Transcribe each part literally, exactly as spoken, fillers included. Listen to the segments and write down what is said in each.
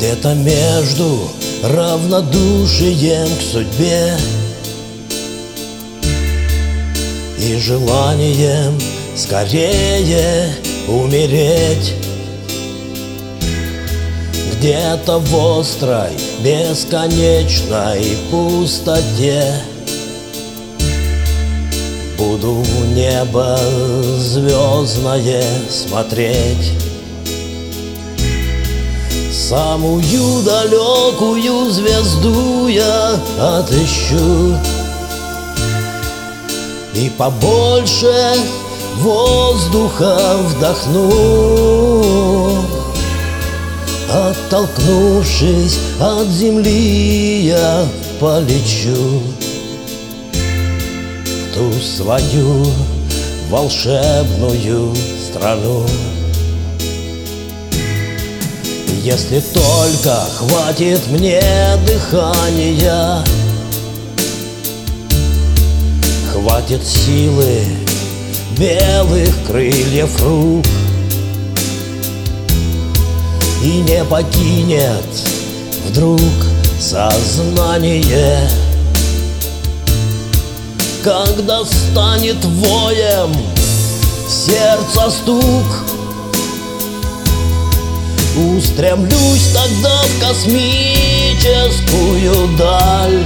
Где-то между равнодушием к судьбе и желанием скорее умереть, где-то в острой бесконечной пустоте буду в небо звездное смотреть. Самую далекую звезду я отыщу и побольше воздуха вдохну. Оттолкнувшись от земли, я полечу в ту свою волшебную страну. Если только хватит мне дыхания, хватит силы белых крыльев рук, и не покинет вдруг сознание, когда станет воем сердца стук. Устремлюсь тогда в космическую даль,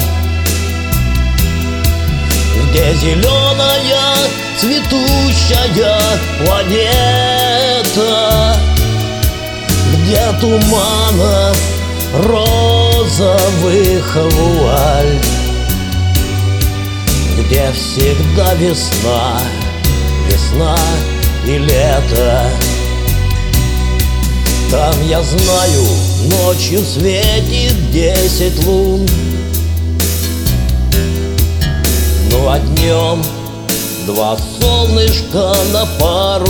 где зеленая цветущая планета, где туманов розовых вуаль, где всегда весна, весна и лето. Там, я знаю, ночью светит десять лун, ну а днем два солнышка на пару.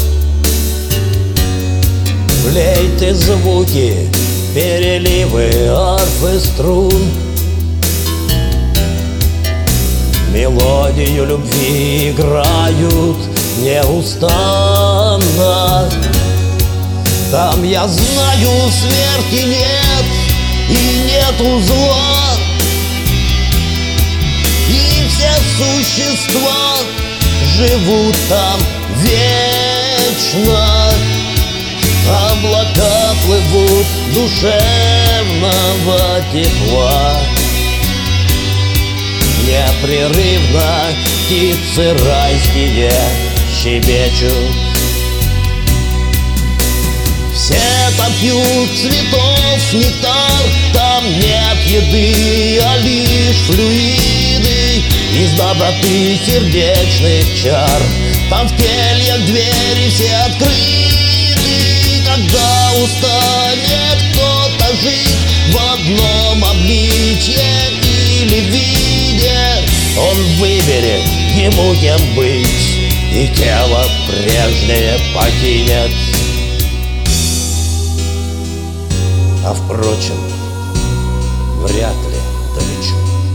Флейты, звуки, переливы арфы струн, мелодию любви играют неустанно. Там, я знаю, смерти нет и нету зла, и все существа живут там вечно. Облака плывут душевного тепла, непрерывно птицы райские щебечут. Все там пьют цветов нектар, там нет еды, а лишь флюиды из доброты сердечных чар. Там в кельях двери все открыты, когда устанет кто-то жить в одном обличье или виде, он выберет ему кем быть и тело прежнее покинет. А впрочем, вряд ли долечу.